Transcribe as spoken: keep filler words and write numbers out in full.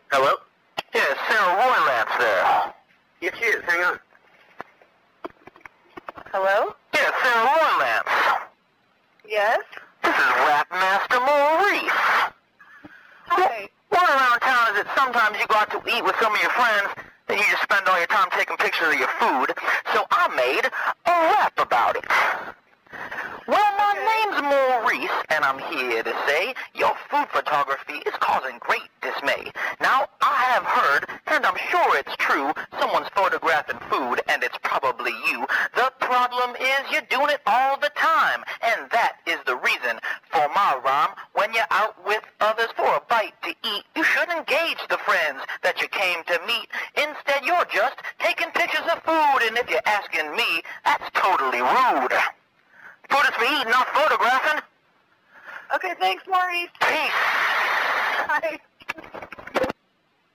Hello? Yeah, Sarah Roylance there. Yes, she is. Hang on. Hello? Yeah, Sarah Roylance. Yes? This is Rap Master Maurice. Hi. Word around town is that sometimes you go out to eat with some of your friends, and you just spend all your time taking pictures of your food. So I made a rap about it. Well, my name's Maurice, and I'm here to say your food photography is causing great dismay. Now, I have heard, and I'm sure it's true, someone's photographing food, and it's probably you. The problem is you're doing it all the time, and that is the reason for my rhyme. When you're out with others for a bite to eat, you should engage the friends that you came to meet. Instead, you're just taking pictures of food, and if you're asking me, that's totally rude. Food is for eating, not photographing. Okay, thanks, Maurice. Peace. Bye.